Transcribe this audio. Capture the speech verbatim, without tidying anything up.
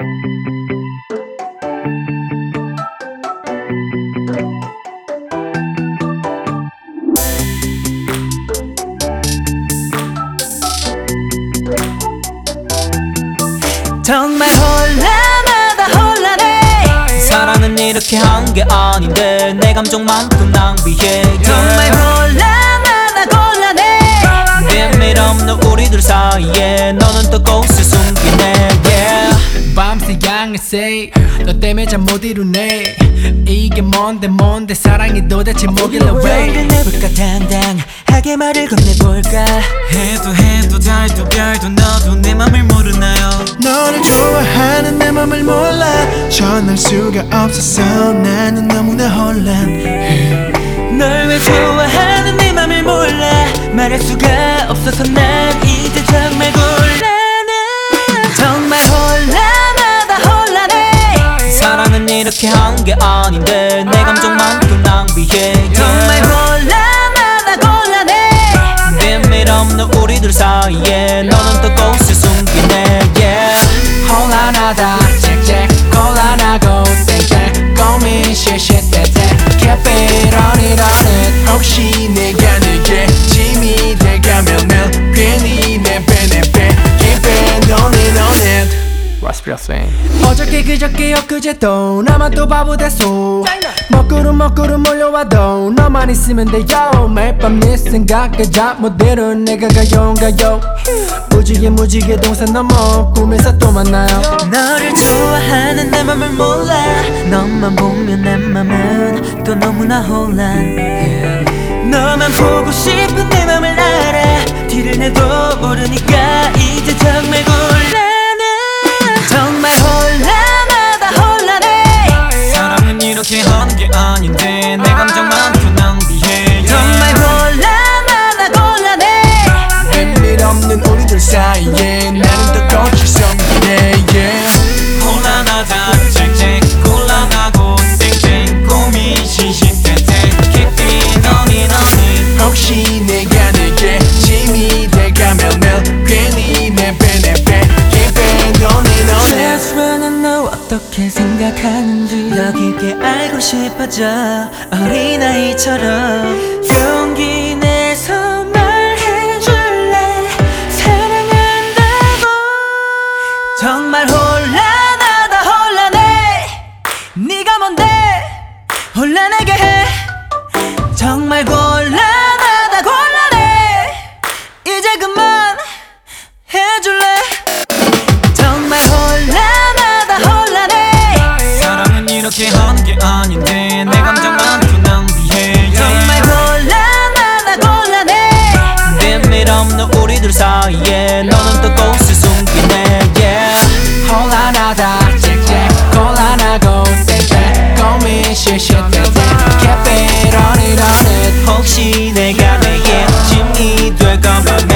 정말 혼란하다 혼란해. 사랑은 이렇게 한 게 아닌데 내 감정만큼 낭비해. 정말 혼란하다 곤란해. 비밀 없는 우리들 사이에 너는 또 꽃을 숨기네. yeah. 밤새 양일세 너 때문에 잠 못 이루네. 이게 뭔데 뭔데 사랑이 도대체 뭐길래 왜 우리를 내볼까 당당하게 말을 건네볼까. 해도 해도 달도 별도 너도 내 맘을 모르나요. 너를 좋아하는 내 맘을 몰라. 전할 수가 없어서 나는 너무나 혼란해. 널 왜 좋아하는 내 맘을 몰라. 말할 수가 없어서 난 이제 정말 곤란해. 정말 혼란하다 혼란해. 사랑은 이렇게 한 게 아닌데 내 감정만큼 낭비해. 정말 혼란하다 곤란해. 비밀 없는 우리들 사이에 너는 또 꽃을 숨기네. yeah. 혼란하다 잭잭 곤란하고 땡땡 고민 시시때때 Keep it on it on it. 혹시 내가 내게 짐이 돼가면 난 괜히 내 배 내 배 Keep it on it on it. 어저께 그저께 엊그제도 나만 또 바보 됐어. 먹구름 먹구름 몰려와도 너만 있으면 돼요. 매일 밤 네 생각에 잠 못 이룬 내가 가요 가요. 무지개 무지개 동산 넘어 꿈에서 또 만나요. 너를 좋아하는 내 맘을 몰라. 너만 보면 내 맘은 또 너무나 혼란해. 너만 보고 싶은 내 맘을 알아. 티를 내도 모르니까 이제 정말 곤란해. 정말 혼란하다 혼란해. 사랑은 이렇게 하는 게 아닌데 내 감정만큼 낭비해. 정말 혼란하다 곤란해. 비밀 없는 우리들 사이에 나는 또 꽃을 숨기네. yeah. 혼란하다 잭잭 곤란하고 땡땡 고민 시시때때 Keep it on it on it. 혹시 내가 내게 짐이 돼가면 난 괜히 내 배 내 배 Keep it on it on it. Just wanna know 어떻게 생각하는지 더 깊게 알고 싶어져. 어린아이처럼 용기 내서 말해줄래. 사랑한다고. 정말 혼란하다 혼란해. 네가 뭔데 혼란하게 해. 정말 곤란하다 곤란해. 이제 그만 해줄래. 정말 혼란하다 혼란해. 사랑은 이렇게 하는 게 아닌데 내 감정만큼 낭비해. 정말 혼란하다 곤란해. 비밀 없는 우리들 사이에 너는 또 꽃을 숨기네. yeah. 혼란하다 잭잭 곤란하고 땡땡 고민 시시때때 Keep it on it on it. 혹시 내가 내게 짐이 될까면